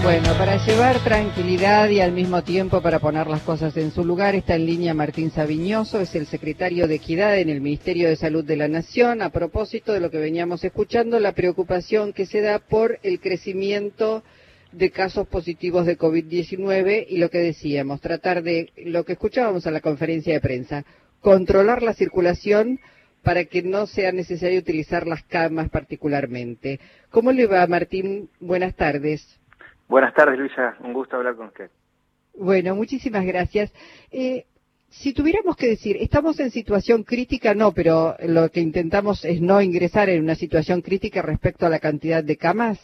Bueno, para llevar tranquilidad y al mismo tiempo para poner las cosas en su lugar, está en línea Martín Saviñoso, es el secretario de Equidad en el Ministerio de Salud de la Nación, a propósito de lo que veníamos escuchando, la preocupación que se da por el crecimiento de casos positivos de COVID-19 y lo que decíamos, tratar de, lo que escuchábamos en la conferencia de prensa, controlar la circulación para que no sea necesario utilizar las camas particularmente. ¿Cómo le va, Martín? Buenas tardes. Buenas tardes, Luisa. Un gusto hablar con usted. Bueno, muchísimas gracias. Si tuviéramos que decir, ¿estamos en situación crítica? No, pero lo que intentamos es no ingresar en una situación crítica respecto a la cantidad de camas.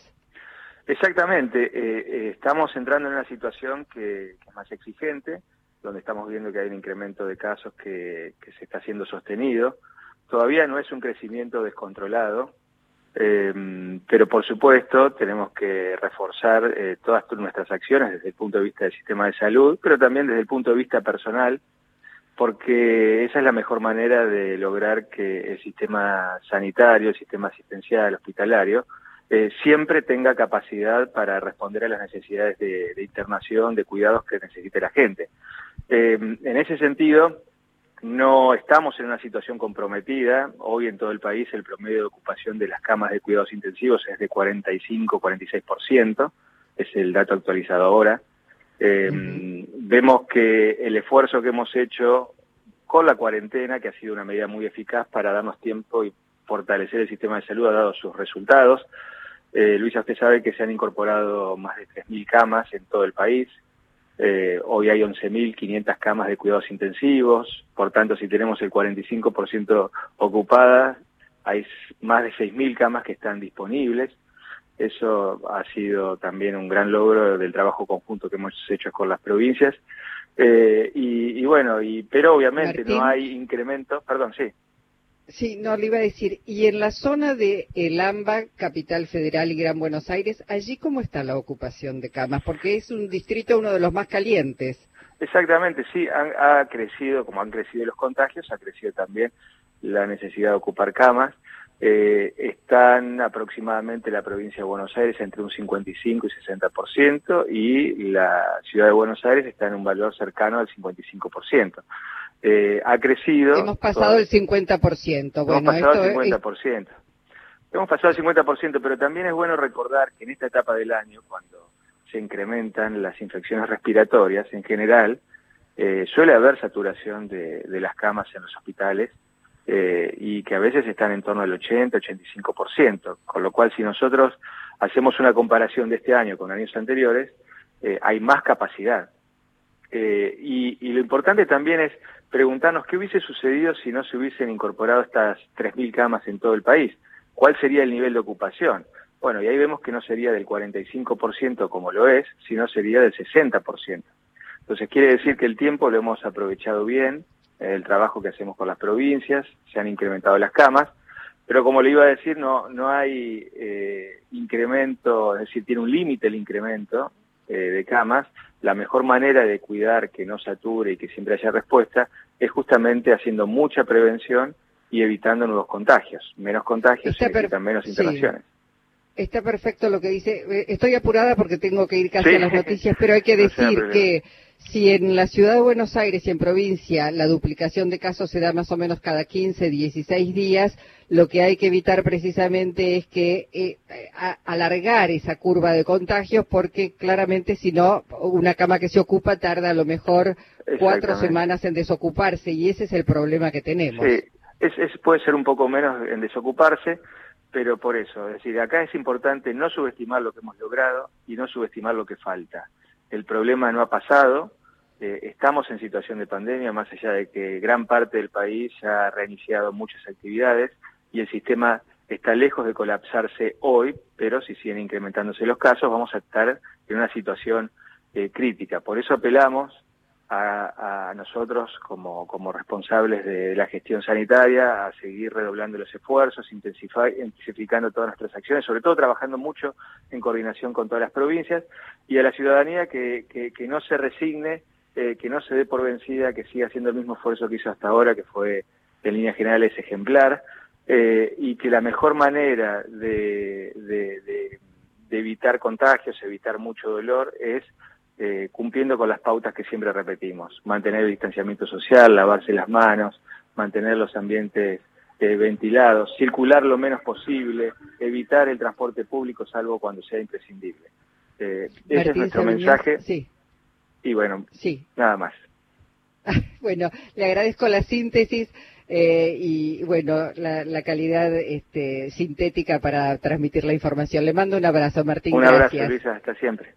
Exactamente. Estamos entrando en una situación que es más exigente, donde estamos viendo que hay un incremento de casos que se está siendo sostenido. Todavía no es un crecimiento descontrolado, pero por supuesto tenemos que reforzar todas nuestras acciones desde el punto de vista del sistema de salud, pero también desde el punto de vista personal, porque esa es la mejor manera de lograr que el sistema sanitario, el sistema asistencial, hospitalario, siempre tenga capacidad para responder a las necesidades de internación, de cuidados que necesite la gente. En ese sentido, no estamos en una situación comprometida. Hoy en todo el país el promedio de ocupación de las camas de cuidados intensivos es de 45-46%, es el dato actualizado ahora. Vemos que el esfuerzo que hemos hecho con la cuarentena, que ha sido una medida muy eficaz para darnos tiempo y fortalecer el sistema de salud, ha dado sus resultados. Luisa, usted sabe que se han incorporado más de 3.000 camas en todo el país. Hoy hay 11.500 camas de cuidados intensivos, por tanto, si tenemos el 45% ocupadas, hay más de 6.000 camas que están disponibles. Eso ha sido también un gran logro del trabajo conjunto que hemos hecho con las provincias. Pero obviamente Martín, no hay incremento. Perdón, sí. Sí, no, le iba a decir, y en la zona de El AMBA, Capital Federal y Gran Buenos Aires, ¿allí cómo está la ocupación de camas? Porque es un distrito uno de los más calientes. Exactamente, sí, ha crecido, como han crecido los contagios, ha crecido también la necesidad de ocupar camas. Están aproximadamente la provincia de Buenos Aires entre un 55 y 60%, y la ciudad de Buenos Aires está en un valor cercano al 55%. Ha crecido. Hemos pasado el 50%. Bueno, hemos pasado el 50%. Hemos pasado el 50%, pero también es bueno recordar que en esta etapa del año, cuando se incrementan las infecciones respiratorias, en general, suele haber saturación de las camas en los hospitales, y que a veces están en torno al 80-85%, con lo cual si nosotros hacemos una comparación de este año con años anteriores, hay más capacidad. Y lo importante también es preguntarnos qué hubiese sucedido si no se hubiesen incorporado estas 3.000 camas en todo el país. ¿Cuál sería el nivel de ocupación? Bueno, y ahí vemos que no sería del 45% como lo es, sino sería del 60%. Entonces quiere decir que el tiempo lo hemos aprovechado bien, el trabajo que hacemos con las provincias, se han incrementado las camas, pero como le iba a decir, no hay incremento, es decir, tiene un límite el incremento de camas. La mejor manera de cuidar que no sature y que siempre haya respuesta es justamente haciendo mucha prevención y evitando nuevos contagios. Menos contagios significan menos internaciones. Sí. Está perfecto lo que dice. Estoy apurada porque tengo que ir casi a las noticias, pero hay que decir que si en la ciudad de Buenos Aires y en provincia la duplicación de casos se da más o menos cada 15, 16 días, lo que hay que evitar precisamente es que alargar esa curva de contagios, porque claramente si no, una cama que se ocupa tarda a lo mejor 4 semanas en desocuparse, y ese es el problema que tenemos. Sí, puede ser un poco menos en desocuparse, pero por eso, es decir, acá es importante no subestimar lo que hemos logrado y no subestimar lo que falta. El problema no ha pasado, estamos en situación de pandemia, más allá de que gran parte del país ya ha reiniciado muchas actividades y el sistema está lejos de colapsarse hoy, pero si siguen incrementándose los casos vamos a estar en una situación crítica. Por eso apelamos a nosotros como responsables de la gestión sanitaria a seguir redoblando los esfuerzos, intensificando todas nuestras acciones, sobre todo trabajando mucho en coordinación con todas las provincias, y a la ciudadanía que no se resigne, que no se dé por vencida, que siga haciendo el mismo esfuerzo que hizo hasta ahora, que fue en líneas generales ejemplar, y que la mejor manera de evitar contagios, evitar mucho dolor, es cumpliendo con las pautas que siempre repetimos: mantener el distanciamiento social, lavarse las manos, mantener los ambientes ventilados, circular lo menos posible, evitar el transporte público salvo cuando sea imprescindible. Ese es nuestro mensaje. Sí. Y bueno, sí, nada más. Bueno, le agradezco la síntesis y bueno, la calidad sintética para transmitir la información. Le mando un abrazo, Martín. Un abrazo, Luisa, hasta siempre.